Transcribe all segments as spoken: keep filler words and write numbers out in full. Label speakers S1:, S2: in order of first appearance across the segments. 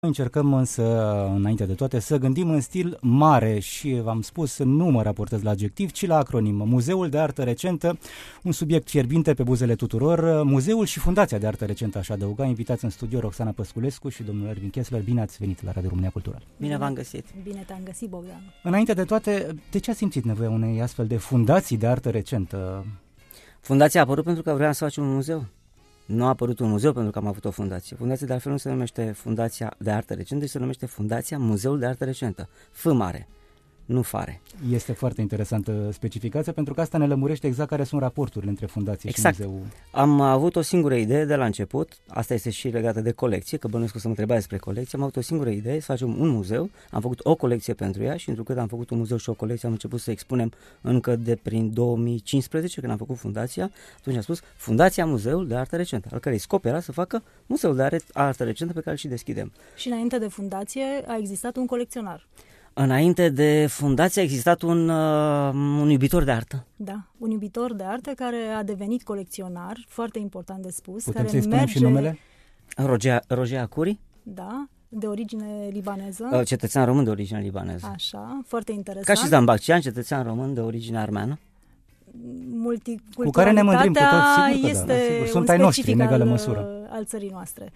S1: Încercăm însă, înainte de toate, să gândim în stil mare și, v-am spus, nu mă raportez la adjectiv, ci la acronim. Muzeul de Artă Recentă, un subiect fierbinte pe buzele tuturor. Muzeul și Fundația de Artă Recentă, aș adăuga, invitați în studio Roxana Păsculescu și domnul Ervin Kessler. Bine ați venit la Radio România Cultural.
S2: Bine v-am găsit.
S3: Bine te-am găsit, Bogdan.
S1: Înainte de toate, de ce a simțit nevoia unei astfel de fundații de artă recentă?
S2: Fundația a apărut pentru că vreau să facem un muzeu. Nu a apărut un muzeu pentru că am avut o fundație. Fundația de altfel nu se numește Fundația de Artă Recentă, ci se numește Fundația Muzeul de Artă Recentă. F mare, nu fare.
S1: Este foarte interesantă specificația, pentru că asta ne lămurește exact care sunt raporturile între fundație
S2: exact.
S1: și muzeu.
S2: Am avut o singură idee de la început, asta este și legată de colecție, că bănuiesc că să mă întrebați despre colecție. Am avut o singură idee, să facem un muzeu, am făcut o colecție pentru ea și întrucât am făcut un muzeu și o colecție, am început să expunem încă de prin două mii cincisprezece, când am făcut fundația. Atunci am spus Fundația Muzeul de Artă Recentă, al cărei scop era să facă muzeul de artă recentă pe care îl și deschidem.
S3: Și înainte de fundație a existat un colecționar.
S2: Înainte de fundație a existat un, uh, un iubitor de artă.
S3: Da, un iubitor de artă care a devenit colecționar, foarte important de spus.
S1: Putem
S3: care
S1: să-i spunem
S3: merge,
S1: și numele?
S2: Roger, Roger Acuri.
S3: Da, de origine libaneză.
S2: Uh, cetățean român de origine libaneză.
S3: Așa, foarte interesant.
S2: Ca și Zdan Baccian, cetățean român de origine armeană.
S3: Multiculturalitatea
S1: Cu care ne mândrim cu toți, sigur că
S3: este
S1: da, sigur. Sunt
S3: un
S1: ai noștri,
S3: specific
S1: în egală
S3: al,
S1: măsură.
S3: al țării noastre.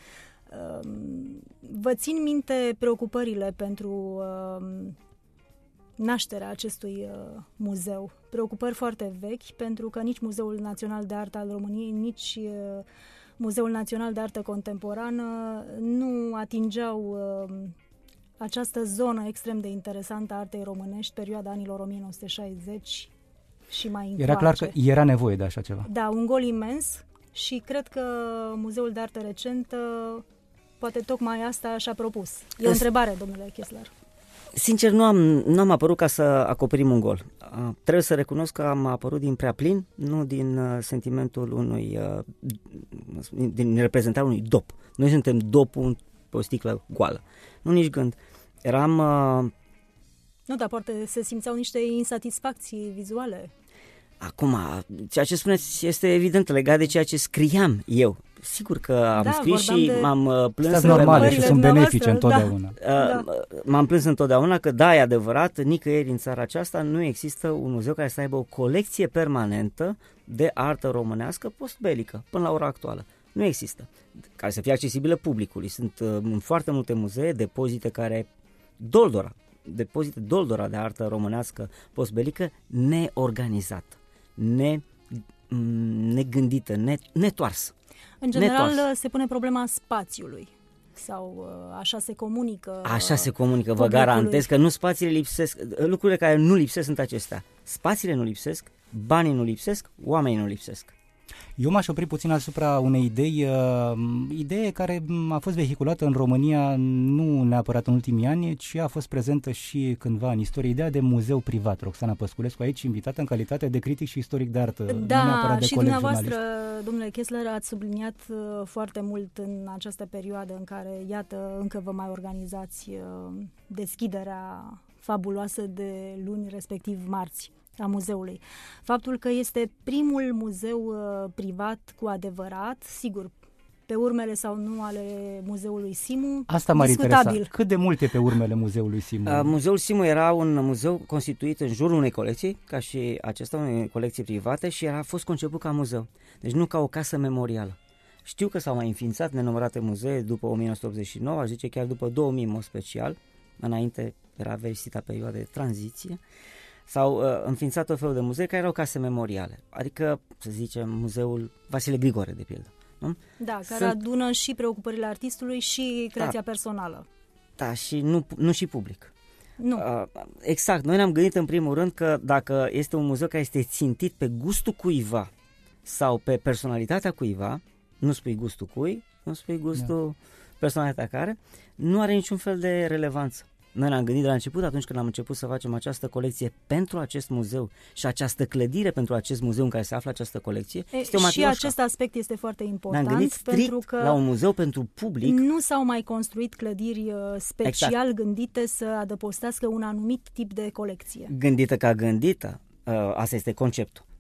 S3: Vă țin minte preocupările pentru nașterea acestui uh, muzeu. Preocupări foarte vechi, pentru că nici Muzeul Național de Artă al României, nici uh, Muzeul Național de Artă Contemporană nu atingeau uh, această zonă extrem de interesantă a artei românești, perioada anilor o mie nouă sute șaizeci și mai încoace.
S1: Era clar că era nevoie de așa ceva.
S3: Da, un gol imens și cred că Muzeul de Artă Recentă poate tocmai asta și-a propus. E o întrebare, domnule Kessler.
S2: Sincer, nu am, nu am apărut ca să acoperim un gol. Uh, trebuie să recunosc că am apărut din prea plin, nu din uh, sentimentul unui, uh, din reprezentarea unui dop. Noi suntem dopul pe o sticlă goală. Nu nici gând. Eram... Uh...
S3: Nu, dar poate se simțeau niște insatisfacții vizuale.
S2: Acum, ceea ce spuneți este evident legat de ceea ce scriam eu. Sigur că am
S3: da,
S2: scris și
S3: de...
S2: m-am plâns...
S1: Sunt normale și sunt benefice întotdeauna.
S2: Da. Uh, m-am plâns întotdeauna că da, e adevărat, nicăieri în țara aceasta nu există un muzeu care să aibă o colecție permanentă de artă românească postbelică, până la ora actuală. Nu există. Care să fie accesibilă publicului. Sunt uh, în foarte multe muzee depozite care... Doldora, depozite doldora de artă românească postbelică neorganizată, ne, negândită, ne, netoarsă.
S3: În general
S2: netoarsă.
S3: Se pune problema spațiului sau așa se comunică.
S2: Așa se comunică, vă
S3: publicului.
S2: garantez că nu spațiile lipsesc, lucrurile care nu lipsesc sunt acestea. Spațiile nu lipsesc, banii nu lipsesc, oamenii nu lipsesc.
S1: Eu m-aș opri puțin asupra unei idei, uh, idee care a fost vehiculată în România nu neapărat în ultimii ani, ci a fost prezentă și cândva în istorie, ideea de muzeu privat. Roxana Păsculescu aici invitată în calitate de critic și istoric de artă,
S3: da,
S1: nu neapărat de
S3: și
S1: coleg
S3: dumneavoastră,
S1: jurnalist.
S3: domnule Kessler, ați subliniat uh, foarte mult în această perioadă în care, iată, încă vă mai organizați uh, deschiderea fabuloasă de luni, respectiv marți, a muzeului. Faptul că este primul muzeu uh, privat cu adevărat, sigur, pe urmele sau nu ale muzeului Simu,
S1: asta m-ar
S3: discutabil.
S1: interesa. Cât de mult e pe urmele muzeului Simu?
S2: Uh, muzeul Simu era un muzeu constituit în jurul unei colecții, ca și acesta, unei colecții private, și era, a fost conceput ca muzeu. Deci nu ca o casă memorială. Știu că s-au mai înființat nenumărate muzee după o mie nouă sute optzeci și nouă, aș zice chiar după două mii în mod special, înainte era versita perioada de tranziție. S-au uh, înființat o fel de muzee care erau case memoriale, adică, să zicem, muzeul Vasile Grigore, de pildă. Nu?
S3: Da, care
S2: Sunt...
S3: adună și preocupările artistului și creația
S2: da.
S3: personală.
S2: Da, și nu, nu și public.
S3: Nu.
S2: Uh, exact, noi ne-am gândit în primul rând că dacă este un muzeu care este țintit pe gustul cuiva sau pe personalitatea cuiva, nu spui gustul cui, nu spui gustul da. personalitatea care, nu are niciun fel de relevanță. Noi ne-am gândit de la început, atunci când am început să facem această colecție pentru acest muzeu și această clădire pentru acest muzeu în care se află această colecție,
S3: e,
S2: este o
S3: și
S2: matrioșcă.
S3: acest aspect este foarte important.
S2: Ne-am gândit
S3: pentru că
S2: la un muzeu pentru public.
S3: Nu s-au mai construit clădiri special exact. gândite să adăpostească un anumit tip de colecție.
S2: Gândită ca gândită, asta este conceptul.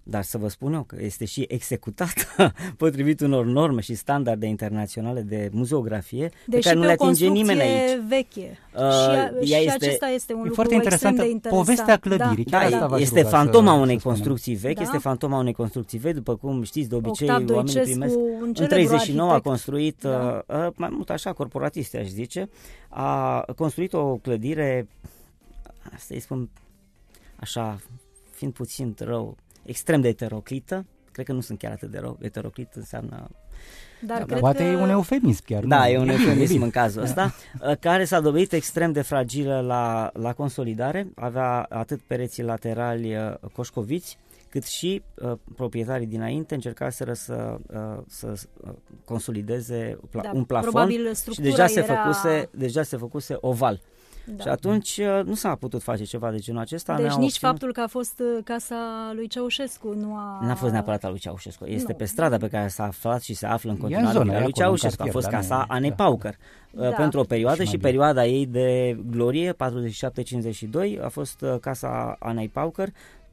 S2: dar să vă spun eu că este și executată potrivit unor norme și standarde internaționale de muzeografie,
S3: deci
S2: pe care nu le atinge nimeni aici.
S3: Veche.
S2: Uh,
S3: și, a, și
S2: este,
S3: acesta este un
S1: e
S3: lucru
S1: foarte interesantă
S3: extrem de interesant.
S1: Povestea clădirii.
S2: Da,
S1: da,
S2: da, este fantoma să, unei să construcții vechi, da? Este fantoma unei construcții vechi, după cum știți, de obicei
S3: Octav
S2: oamenii
S3: Doicescu,
S2: primesc.
S3: În
S2: treizeci și nouă
S3: arhitect.
S2: A construit, da. uh, mai mult așa, corporatiste aș zice, a construit o clădire, asta îi spun așa, fiind puțin rău, extrem de heteroclită. Cred că nu sunt chiar atât de rău. Heteroclit înseamnă...
S3: Dar
S2: da,
S3: cred
S1: poate
S3: că...
S1: e un eufemism chiar.
S2: Da,
S1: nu?
S2: e un eufemism în cazul ăsta, care s-a dovedit extrem de fragilă la, la consolidare. Avea atât pereții laterali coșcoviți, cât și uh, proprietarii dinainte încercaseră să, uh, să uh, consolideze pla-
S3: da,
S2: un plafon
S3: probabil
S2: și deja se,
S3: era...
S2: făcuse, deja se făcuse oval.
S3: Da.
S2: Și atunci nu s-a putut face ceva de genul acesta.
S3: Deci nici
S2: obținut...
S3: faptul că a fost casa lui Ceaușescu nu a...
S2: N-a fost neapărat a lui Ceaușescu. Este
S3: nu.
S2: pe strada pe care s-a aflat și se află în
S1: în
S2: continuare
S1: zonă,
S2: a lui Ceaușescu.
S1: cartier,
S2: a fost
S1: da,
S2: casa
S1: nu...
S2: Anei
S1: da.
S2: Paucăr.
S3: Da.
S2: Pentru o perioadă
S1: și,
S2: și perioada ei de glorie, patruzeci și șapte cincizeci și doi, a fost casa Anei Paucăr.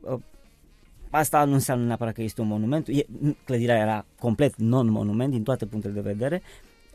S2: Asta nu înseamnă neapărat că este un monument. Clădirea era complet non-monument din toate punctele de vedere,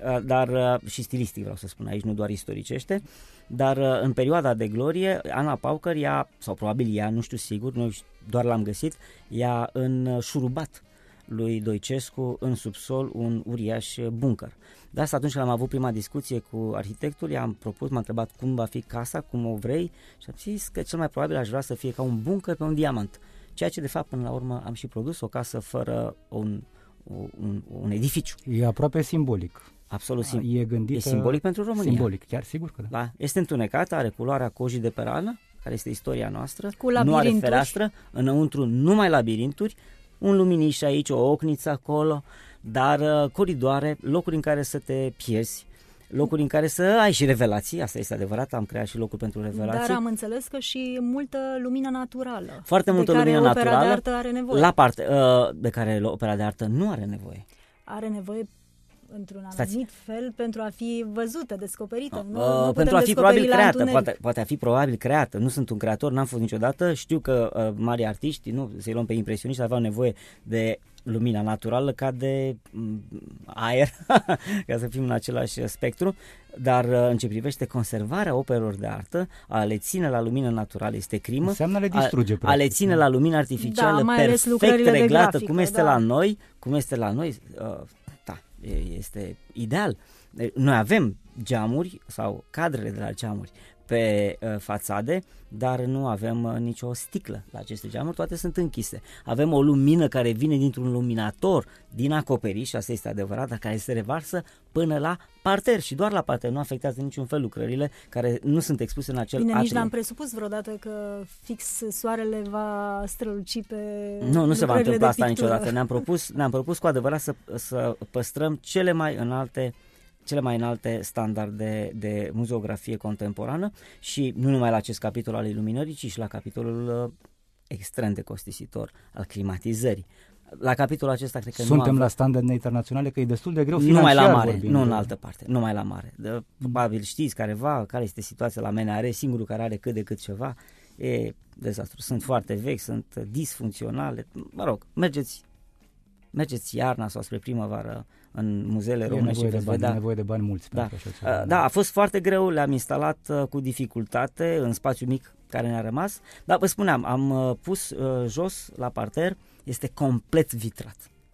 S2: dar și stilistic vreau să spun aici, nu doar istoricește, dar în perioada de glorie, Ana Paucăr ia, sau probabil ea, nu știu sigur, noi doar l-am găsit, ia în șurubat lui Doicescu în subsol un uriaș bunker. De asta atunci când am avut prima discuție cu arhitectul, i-am propus, m-a întrebat cum va fi casa, cum o vrei și am zis că cel mai probabil aș vrea să fie ca un bunker pe un diamant. Ceea ce de fapt până la urmă am și produs, o casă fără un, un, un edificiu.
S1: E aproape simbolic.
S2: Absolut sim-
S1: e, gândită...
S2: e simbolic pentru România.
S1: Simbolic, chiar sigur că da.
S2: Da? Este întunecată, are culoarea cojii de perană, care este istoria noastră,
S3: cu
S2: nu are fereastră, înăuntru numai labirinturi, un luminiș aici, o ochniță acolo, dar uh, coridoare, locuri în care să te pierzi, locuri în care să ai și revelații, asta este adevărat, am creat și locuri pentru revelații.
S3: Dar am înțeles că și multă lumină naturală.
S2: Foarte multă lumină naturală.
S3: De care opera de artă are nevoie.
S2: La parte, uh, de care opera de artă nu are nevoie.
S3: Are nevoie într-un
S2: Stați.
S3: anumit fel pentru a fi văzută, descoperită.
S2: Uh,
S3: nu, nu
S2: pentru a fi probabil creată,
S3: întuneric.
S2: poate, poate a fi probabil creată. Nu sunt un creator, n-am fost niciodată. Știu că uh, mari artiști, nu, să-i luăm pe impresioniști, aveau nevoie de lumina naturală ca de m, aer, ca să fim în același spectru, dar uh, în ce privește conservarea operelor de artă, a le ține la lumină naturală este crimă.
S1: Înseamnă le distruge,
S2: a, a le ține la lumină artificială
S3: da,
S2: perfect reglată,
S3: grafică,
S2: cum este
S3: da.
S2: la noi, cum este la noi, uh, da, este ideal. Noi avem geamuri sau cadrele de la geamuri pe uh, fațade, dar nu avem uh, nicio sticlă la aceste geamuri, toate sunt închise. Avem o lumină care vine dintr-un luminator din acoperiș, asta este adevărat, dar care se revarsă până la parter și doar la parter, nu afectează niciun fel lucrările care nu sunt expuse în acel
S3: Bine,
S2: atriu.
S3: nici n-am presupus vreodată că fix soarele va străluci pe
S2: Nu, nu se va întâmpla asta
S3: pictură.
S2: niciodată. Ne-am propus, ne-am propus cu adevărat să, să păstrăm cele mai înalte cele mai înalte standarde de muzeografie contemporană și nu numai la acest capitol al iluminării, ci și la capitolul uh, extrem de costisitor al climatizării. La capitolul acesta cred că
S1: Suntem
S2: nu am...
S1: la standarde internaționale, că e destul de greu
S2: numai la mare,
S1: vorbind.
S2: nu în altă parte, numai la mare. De, probabil știți careva care este situația la M N R, singurul care are cât de cât ceva, e dezastru. Sunt foarte vechi, sunt disfuncționale. Mă rog, mergeți mergeți iarna sau spre primăvară în muzeele române și veți vedea.
S1: E nevoie de bani mulți
S2: da.
S1: pentru așa ceva.
S2: Da, a fost foarte greu, le-am instalat uh, cu dificultate în spațiu mic care ne-a rămas, dar vă spuneam, am uh, pus uh, jos la parter, este complet vitrat.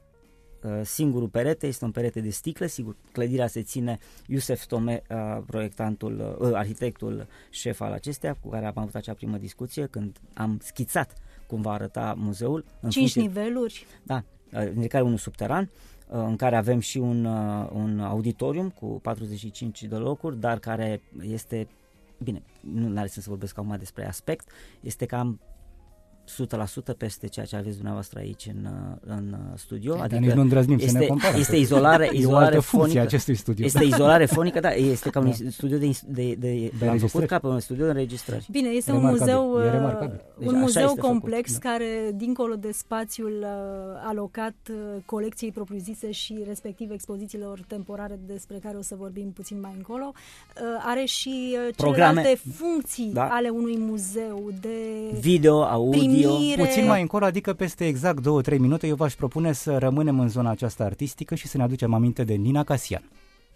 S2: Uh, singurul perete este un perete de sticlă, sigur, clădirea se ține Iusef Tome, uh, proiectantul, uh, arhitectul șef al acesteia, cu care am avut acea primă discuție când am schițat cum va arăta muzeul. În
S3: Cinci
S2: funcție,
S3: niveluri.
S2: Da, dintre care unul subteran, în care avem și un, un auditorium cu patruzeci și cinci de locuri, dar care este, bine, nu are sens să vorbesc acum despre aspect, este cam o sută la sută peste ceea ce aveți dumneavoastră aici în, în studio.
S1: Dar
S2: adică
S1: nici nu îndrăznim
S2: este,
S1: să ne comparăm.
S2: Este izolare, izolare
S1: e o
S2: fonică.
S1: acestui studiu.
S2: Este izolare fonică, da, este ca un da. studiu de, de, de,
S1: de
S2: am făcut ca pe un studiu de înregistrări.
S3: Bine, este
S1: remarcabil.
S3: un muzeu,
S1: E remarcabil.
S3: un
S2: Deci
S3: muzeu complex
S2: făcut,
S3: da. care, dincolo de spațiul uh, alocat uh, colecției propriu-zise și respectiv expozițiilor temporare despre care o să vorbim puțin mai încolo, uh, are și uh, celelalte funcții
S2: da.
S3: ale unui muzeu de
S2: video, audio, Dio.
S1: Puțin mai încolo, adică peste exact două-trei minute, eu v-aș propune să rămânem în zona aceasta artistică și să ne aducem aminte de Nina Casian.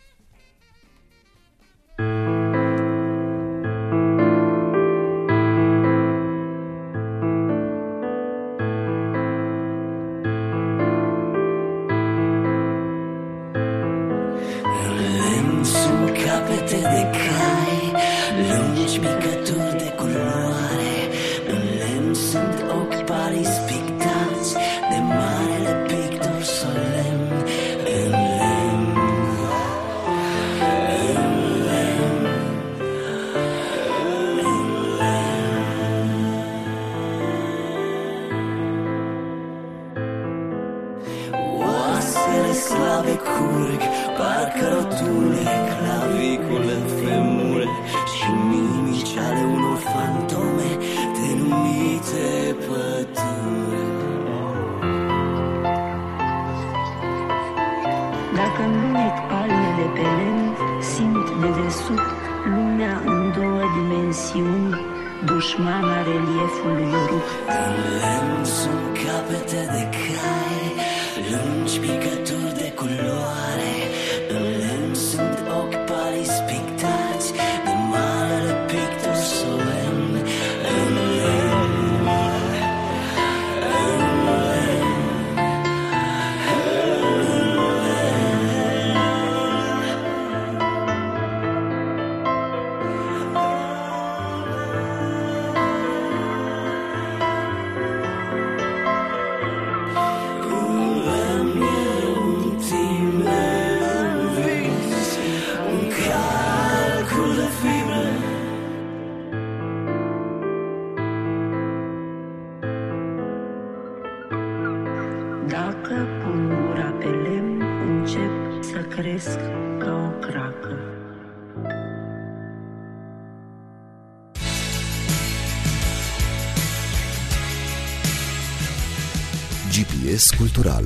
S4: G P S Cultural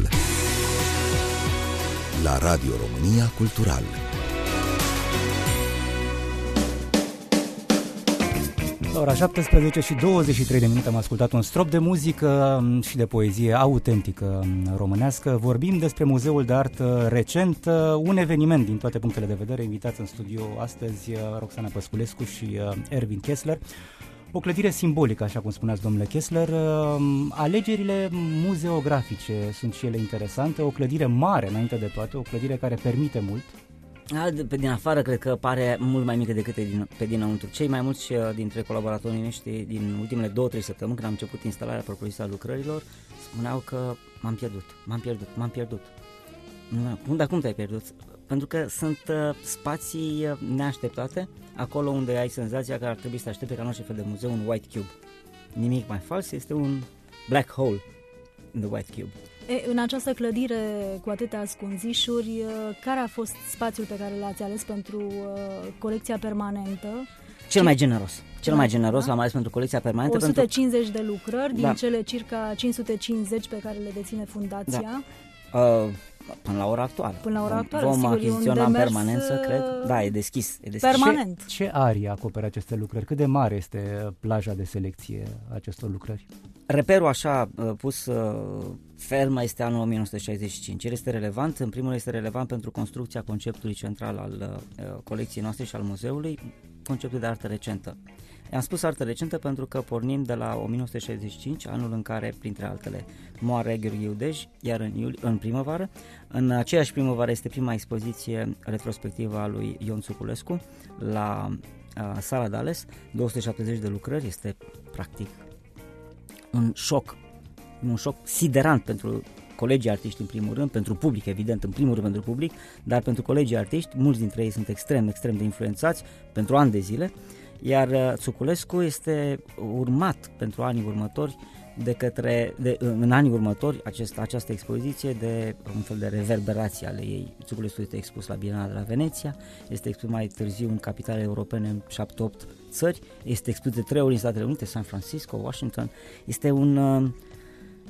S4: la Radio România Cultural.
S1: La ora șaptesprezece și douăzeci și trei de minute am ascultat un strop de muzică și de poezie autentică românească. Vorbim despre Muzeul de Artă Recent, un eveniment din toate punctele de vedere. Invitați în studio astăzi Roxana Păsculescu și Ervin Kessler. O clădire simbolică, așa cum spuneați, domnule Kessler. Alegerile muzeografice sunt și ele interesante. O clădire mare, înainte de toate, o clădire care permite mult.
S2: Pe din afară cred că pare mult mai mică decât din, pe dinăuntru. Cei mai mulți dintre colaboratorii noștri din ultimele două-trei săptămâni, când am început instalarea propriu-zisă a lucrărilor, spuneau că m-am pierdut, m-am pierdut, m-am pierdut. Dar cum te-ai pierdut? Pentru că sunt uh, spații neașteptate, acolo unde ai senzația că ar trebui să aștepte ca în orice fel de muzeu un white cube. Nimic mai fals, este un black hole in the white cube.
S3: E, în această clădire cu atâtea ascunzișuri, care a fost spațiul pe care l-ați ales pentru uh, colecția permanentă?
S2: Cel mai generos. Cel mai generos l-am ales pentru colecția permanentă.
S3: o sută cincizeci pentru... de lucrări, din
S2: da.
S3: cele circa cinci sute cincizeci pe care le deține fundația.
S2: Da. Uh, până la ora actuală.
S3: Până la ora actuală,
S2: vom
S3: sigur,
S2: achiziționa în permanență, cred. Da, e deschis. E deschis.
S3: Permanent.
S1: Ce, ce arie acoperă aceste lucrări? Cât de mare este plaja de selecție a acestor lucrări?
S2: Reperul așa pus ferm este anul o mie nouă sute șaizeci și cinci. El este relevant, în primul rând este relevant pentru construcția conceptului central al colecției noastre și al muzeului, conceptul de artă recentă. I-am spus artă recentă pentru că pornim de la o mie nouă sute șaizeci și cinci, anul în care, printre altele, moare Gheorghe Udej, iar în, iulie, în primăvară. În aceeași primăvară este prima expoziție retrospectivă a lui Ion Țuculescu la uh, Sala Dales, două sute șaptezeci de lucrări, este practic un șoc, un șoc siderant pentru colegii artiști în primul rând, pentru public evident, în primul rând pentru public, dar pentru colegii artiști, mulți dintre ei sunt extrem, extrem de influențați pentru ani de zile, iar Țuculescu este urmat pentru anii următori de către, de, în anii următori acest, această expoziție de un fel de reverberație ale ei. Țuculescu este expus la Bienala de la Veneția, este expus mai târziu în capitale europene în șapte opt țări, este expus de trei ori în Statele Unite, San Francisco, Washington. Este un,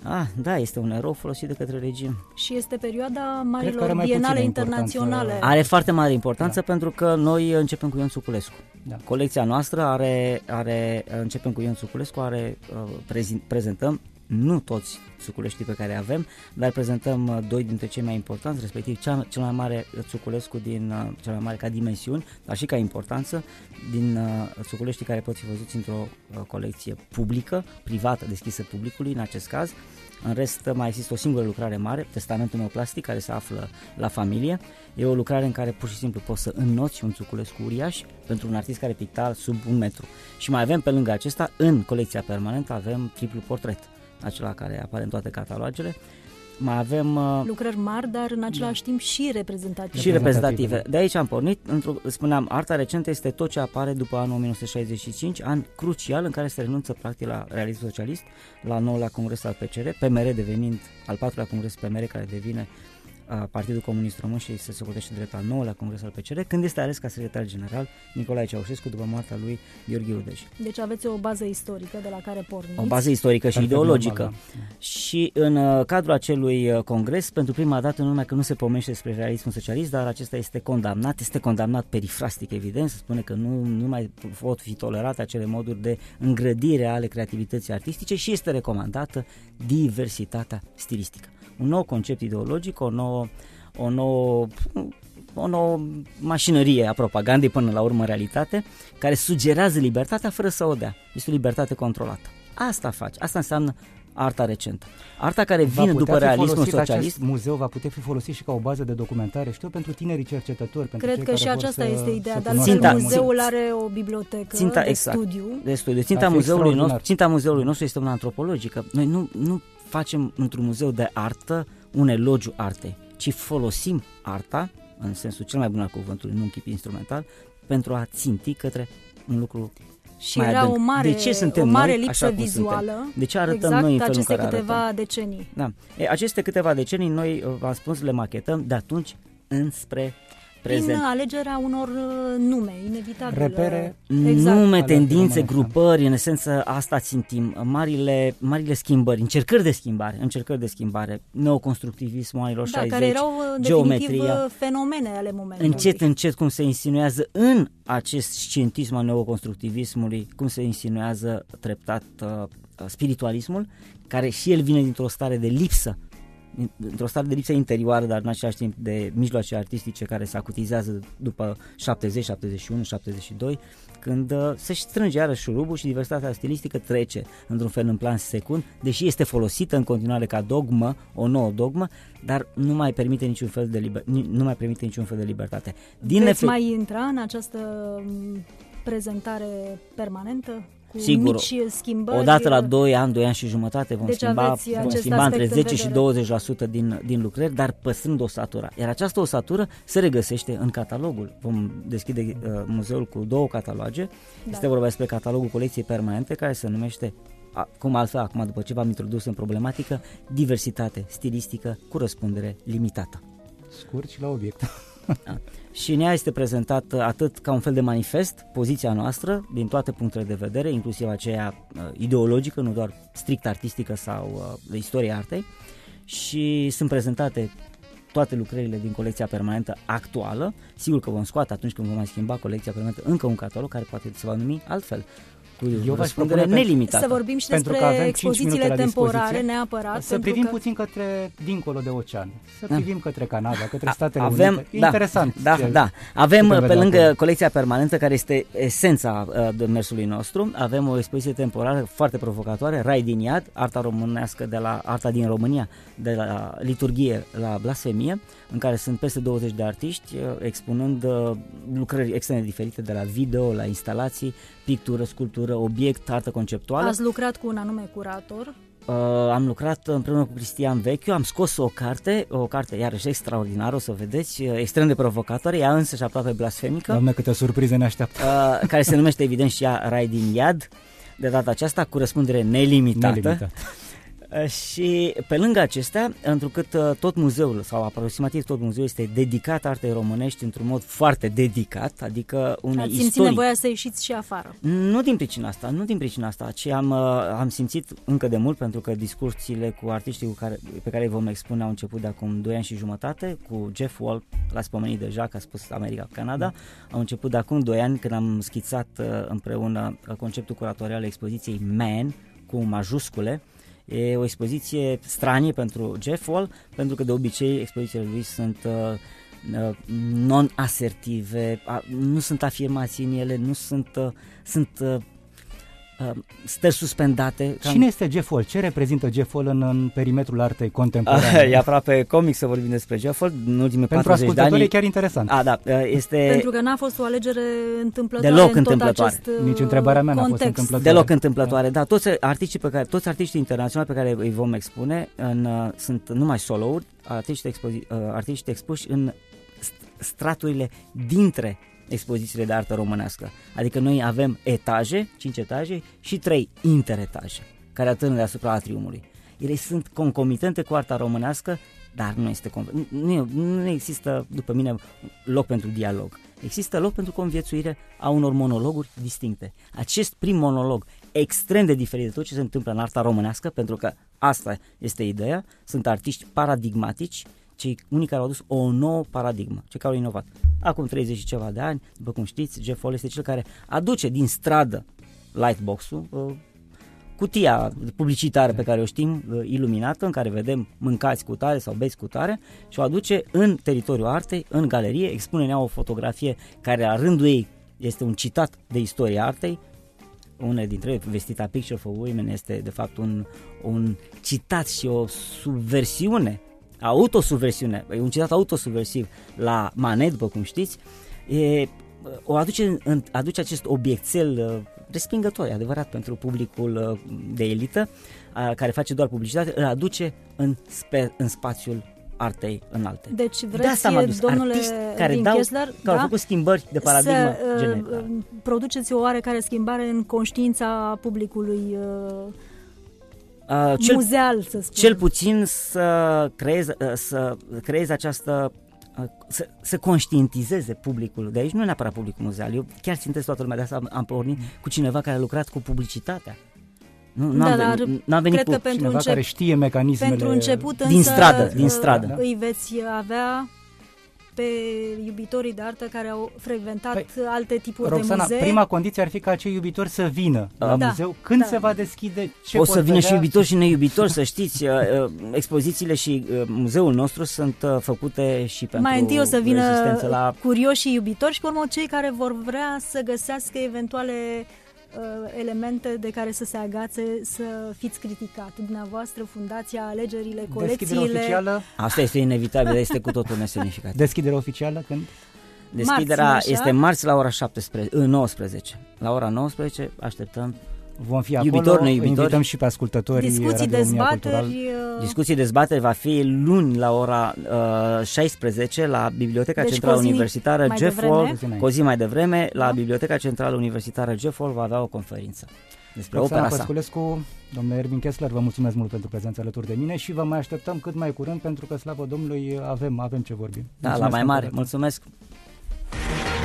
S2: Ah, da, este un erou folosit de către regim.
S3: Și este perioada marilor
S1: are mai
S3: bienale
S1: puțină
S3: internaționale.
S2: Are foarte mare importanță, da, pentru că noi începem cu Ion Țuculescu.
S1: Da.
S2: Colecția noastră are, are începem cu Ion Țuculescu, are, prezi, prezentăm, nu toți țuculeștii pe care avem, dar prezentăm doi dintre cei mai importanți, respectiv cea, cel mai mare Țuculescu din, cel mai mare ca dimensiuni, dar și ca importanță, din uh, țuculeștii care pot fi văzuți într-o uh, colecție publică, privată, deschisă publicului în acest caz. În rest mai există o singură lucrare mare, Testamentul meu plastic, care se află la familie. E o lucrare în care pur și simplu poți să înnoți un țuculescu uriaș pentru un artist care picta sub un metru. Și mai avem pe lângă acesta, în colecția permanentă, avem triplu portret, acela care apare în toate catalogele. Mai avem uh,
S3: lucrări mari, dar în același timp și reprezentative.
S2: Și reprezentative. De aici am pornit. Spuneam, arta recentă este tot ce apare după anul o mie nouă sute șaizeci și cinci, an crucial în care se renunță practic la realism socialist, la noul congres al P C R, P M R devenind al patrulea congres P M R, care devine uh, Partidul Comunist Român și se socotește drept al nouălea congres al P C R, când este ales ca secretar general Nicolae Ceaușescu după moartea lui Gheorghe Udej.
S3: Deci aveți o bază istorică de la care porniți.
S2: O bază istorică și
S1: Perfect
S2: ideologică.
S1: normal, da.
S2: Și în uh, cadrul acelui uh, congres, pentru prima dată, nu numai că nu se pomește despre realismul socialist, dar acesta este condamnat, este condamnat perifrastic, evident, se spune că nu, nu mai pot fi tolerate acele moduri de îngrădire ale creativității artistice și este recomandată diversitatea stilistică. Un nou concept ideologic, o nouă, o nouă, o nouă mașinărie a propagandei, până la urmă realitate, care sugerează libertatea fără să o dea. Este o libertate controlată. Asta face, asta înseamnă arta recentă. Arta care vine după realismul socialist.
S1: Acest muzeu va putea fi folosit și ca o bază de documentare, știu, pentru tinerii cercetători. Pentru
S3: Cred
S1: cei
S3: că
S1: care
S3: și aceasta
S1: să,
S3: este ideea, dar
S2: ținta,
S3: muzeul are o bibliotecă
S2: ținta,
S3: de
S2: exact,
S3: studiu.
S2: De studiu. Ținta muzeului, nostru, ținta muzeului nostru este una antropologică. Noi nu, nu facem într-un muzeu de artă un elogiu artei, ci folosim arta, în sensul cel mai bun al cuvântului, nu un chip instrumental, pentru a ținti către un lucru
S3: și
S2: mai
S3: era
S2: adânc.
S3: o mare,
S2: de ce suntem
S3: o mare
S2: noi,
S3: lipsă
S2: așa cum
S3: vizuală.
S2: Suntem? De ce arătăm
S3: exact
S2: noi în felul în
S3: aceste
S2: care
S3: câteva
S2: arătăm?
S3: decenii.
S2: Da. E, aceste câteva decenii noi, v-am spus, le machetăm de atunci înspre prezent.
S3: Prin alegerea unor nume, inevitabil.
S1: Repere.
S3: Exact.
S2: Nume, tendințe, grupări, în esență asta țintim. Marile, marile schimbări, încercări de schimbare, încercări de schimbare, neoconstructivismul anilor
S3: da,
S2: șaizeci,
S3: care erau
S2: geometria,
S3: fenomene ale momentului.
S2: încet, încet cum se insinuează în acest scientism al neoconstructivismului, cum se insinuează treptat uh, spiritualismul, care și el vine dintr-o stare de lipsă, într-o stare de lipsă interioară, dar în același timp de mijloace artistice care se acutizează după șaptezeci, șaptezeci și unu, șaptezeci și doi, când uh, se strânge iarăși șurubul și diversitatea stilistică trece într-un fel în plan secund, deși este folosită în continuare ca dogmă, o nouă dogmă, dar nu mai permite niciun fel de, liber, nu mai permite niciun fel de libertate. Din
S3: Veți
S2: nefe-
S3: mai intra în această prezentare permanentă? Cu
S2: Sigur,
S3: mici schimbări.
S2: Odată la doi ani, doi ani și jumătate vom
S3: deci
S2: schimba, vom schimba între zece și douăzeci la sută din, din lucrări, dar păstrând osatura. Iar această osatură se regăsește în catalogul. Vom deschide uh, muzeul cu două cataloage. Da. Este vorba despre catalogul colecției permanente, care se numește, a, cum altfel, acum după ce v-am introdus în problematică, diversitate stilistică cu răspundere limitată.
S1: Scurt și la obiect.
S2: Da. Și în ea este prezentat atât ca un fel de manifest poziția noastră din toate punctele de vedere, inclusiv aceea uh, ideologică, nu doar strict artistică sau uh, de istoria artei, și sunt prezentate toate lucrările din colecția permanentă actuală. Sigur că vom scoate atunci când vom mai schimba colecția permanentă încă un catalog care poate se va numi altfel, cu
S1: Eu
S2: răspundere nelimitată.
S3: Să vorbim și
S1: pentru
S3: despre expozițiile temporare neapărat.
S1: Să privim
S3: că...
S1: puțin către dincolo de ocean, să
S2: da.
S1: privim către Canada, către
S2: A,
S1: Statele
S2: avem,
S1: Unite.
S2: Da,
S1: Interesant.
S2: Da, da. Avem pe lângă
S1: acolo.
S2: colecția permanentă, care este esența uh, demersului nostru, avem o expoziție temporară foarte provocatoare, Rai din iad, arta românească de la arta din România, de la liturghie la blasfemie, în care sunt peste douăzeci de artiști uh, expunând uh, lucrări extrem de diferite, de la video, la instalații, pictură, sculptură, obiect, artă conceptuală.
S3: Ați lucrat cu un anume curator?
S2: Uh, am lucrat împreună cu Cristian Vechiu, am scos o carte, o carte iarăși extraordinară, o să vedeți, extrem de provocatoare, ea însă și aproape blasfemică.
S1: Doamne, câte surprize ne așteaptă.
S2: Uh, care se numește evident și ea Rai din iad, de data aceasta cu răspundere nelimitată.
S1: Nelimitat.
S2: Și pe lângă acestea, întrucât tot muzeul, sau aproximativ tot muzeul, este dedicat artei românești într-un mod foarte dedicat, adică unei
S3: Ați simțit
S2: istorii.
S3: nevoia să ieșiți și afară?
S2: Nu din pricina asta, nu din pricina asta, ci am, am simțit încă de mult, pentru că discuțiile cu artiștii cu care, pe care îi vom expune au început de acum doi ani și jumătate, cu Jeff Wall, l-ați pomenit deja, că a spus America, Canada, mm. au început de acum doi ani când am schițat împreună conceptul curatorial expoziției Man, cu majuscule. E o expoziție stranie pentru Jeff Wall, pentru că de obicei expozițiile lui sunt uh, uh, non-asertive, uh, nu sunt afirmații în ele, nu sunt, uh, sunt uh, uh, stări suspendate.
S1: Cine este Jeff Wall? Ce reprezintă Jeff Wall în, în perimetrul artei contemporane?
S2: Uh, e aproape comic să vorbim despre Jeff Wall în ultimii
S1: pentru
S2: patruzeci de ani.
S1: ascultători e chiar interesant.
S2: A, da, uh, este...
S3: Pentru că n-a fost o alegere întâmplătoare
S2: deloc
S3: în tot
S2: întâmplătoare.
S3: acest
S1: Nici întrebarea mea
S3: context.
S1: n-a fost întâmplătoare.
S2: Deloc întâmplătoare, da. Toți artiștii, pe care, toți artiștii internaționali pe care îi vom expune în, uh, sunt numai solouri, artiști, expozi- uh, artiști expuși în straturile dintre expozițiile de artă românească. Adică noi avem etaje, cinci etaje și trei interetaje care atârnă deasupra atriumului. Ele sunt concomitente cu arta românească, dar nu, este, nu, nu există, după mine, loc pentru dialog. Există loc pentru conviețuire a unor monologuri distincte. Acest prim monolog, extrem de diferit de tot ce se întâmplă în arta românească, pentru că asta este ideea, sunt artiști paradigmatici, cei unii care au adus o nouă paradigmă, cei care au inovat. Acum treizeci și ceva de ani, după cum știți, Jeff Wall este cel care aduce din stradă lightbox-ul, uh, cutia publicitară pe care o știm, uh, iluminată, în care vedem mâncați cu tare sau beți cu tare, și o aduce în teritoriul artei, în galerie, expune în ea o fotografie care la rândul ei este un citat de istoria artei. Una dintre ele, Vestita Picture for Women, este de fapt un, un citat și o subversiune, autosubversiune, e un citat autosubversiv la Manet, după cum știți. E, o aduce, aduce acest obiectel respingător, e adevărat, pentru publicul de elită, care face doar publicitate, îl aduce în, spe, în spațiul artei înalte.
S3: Deci vreți, de domnule
S2: care, dau,
S3: Kessler,
S2: care
S3: da?
S2: au făcut schimbări de paradigmă
S3: să,
S2: generală.
S3: Produceți o oarecare schimbare în conștiința publicului
S2: uh, cel,
S3: muzeal, să spun.
S2: Cel puțin să creeze, să creeze această Să, să conștientizeze publicul de aici, nu neapărat publicul muzeal. Eu chiar țintesc toată lumea, de asta am, am pornit mm. cu cineva care a lucrat cu publicitatea. Nu,
S3: da,
S2: n-am
S3: dar
S2: venit, n-am venit cu
S1: cineva
S3: încep,
S1: care știe mecanismele
S3: pentru început, însă,
S2: din stradă, din stradă.
S3: Îi veți avea pe iubitorii de artă care au frecventat păi, alte tipuri
S1: Roxana,
S3: de muzee.
S1: Prima condiție ar fi ca acei iubitori să vină la
S3: da,
S1: muzeu. Când
S3: da.
S1: se va deschide? Ce
S2: o să vină
S1: vedea?
S2: și iubitori și neiubitori, să știți. Expozițiile și muzeul nostru sunt făcute și pentru
S3: mai întâi o să vină
S2: la...
S3: curioși și iubitori și pe urmă cei care vor vrea să găsească eventuale elemente de care să se agațe, să fiți criticat. Dumneavoastră, fundația, alegerile, colecțiile...
S1: Deschiderea oficială?
S2: Asta este inevitabil, este cu totul nesemnificativ.
S1: Deschiderea oficială când?
S2: Deschiderea
S3: marți,
S2: este marți la ora șaptesprezece, nouăsprezece. La ora nouăsprezece așteptăm
S1: vom fi acolo,
S2: iubitori, neiubitori.
S1: Invităm și pe ascultătorii
S3: discuții,
S1: Radio România Cultural.
S3: dezbateri.
S2: Discuții, dezbateri va fi luni la ora uh, șaisprezece la Biblioteca
S3: deci
S2: Centrală Universitară Jeff Wall, cu o zi mai devreme, la da? Biblioteca Centrală Universitară Jeff Wall va avea o conferință despre
S1: Roxana
S2: opera sa.
S1: Păsculescu, domnule Ervin Kessler, vă mulțumesc mult pentru prezența alături de mine și vă mai așteptăm cât mai curând, pentru că, slavă Domnului, avem, avem ce vorbi.
S2: Da, mulțumesc la mai mare. Mulțumesc!